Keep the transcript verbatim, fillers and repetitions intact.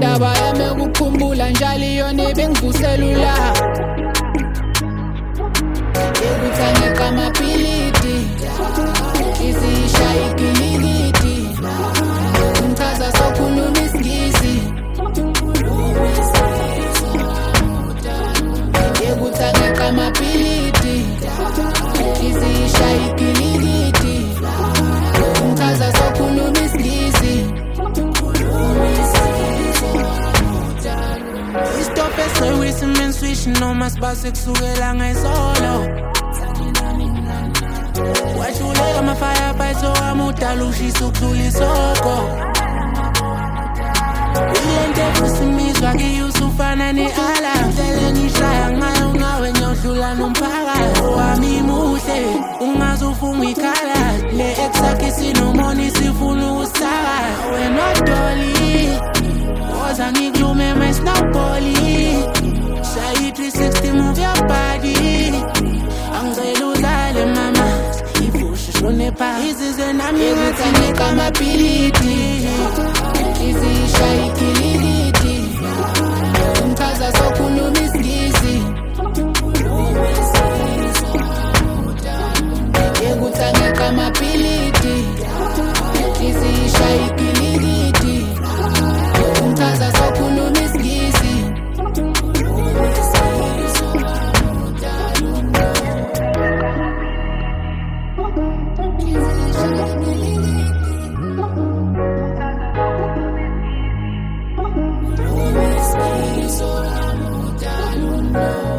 indaba yami ukukhumbula njalo iyona bengivuselula yekuthangeka amapiliti izishaya igilikiti umchaza sokhuluma isingisi yekuthangeka amapiliti izishaya igilikiti umchaza sokhuluma isingisi Stop it, so we some men switching on my spot six kusukela ngesolo. Washule ama fire fight so amudala ushisa ukudlula isoko. Uyente kusimizwa ngiyusufana neala. Mhlele ngishaya ngayo ngawe nyodlula nomphakathi. Wami muhle ungazufunga ikhala. Le ex yakhe sinomoni sifuna usaka. Wena dolly Oza ngiklume my snowbally. Shy three sixty move your body. Angicela udlale mama. Ifusha shone pa. Izize nami yekuthangeka amapiliti izishaya igilikiti umchaza sokhuluma isingisi yekuthangeka amapiliti izishaya igilikiti umchaza sokhuluma isingisi so I'm